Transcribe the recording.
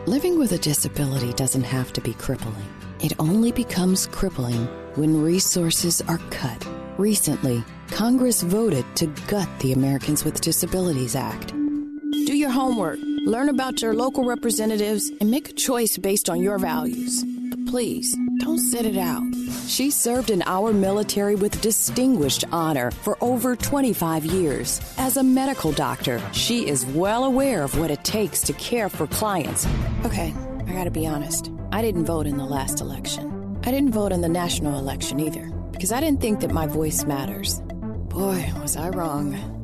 Living with a disability doesn't have to be crippling. It only becomes crippling when resources are cut. Recently, Congress voted to gut the Americans with Disabilities Act. Do your homework, learn about your local representatives, and make a choice based on your values. But please, don't sit it out. She served in our military with distinguished honor for over 25 years. As a medical doctor, she is well aware of what it takes to care for clients. Okay, I gotta be honest. I didn't vote in the last election. I didn't vote in the national election either, because I didn't think that my voice matters. Boy, was I wrong.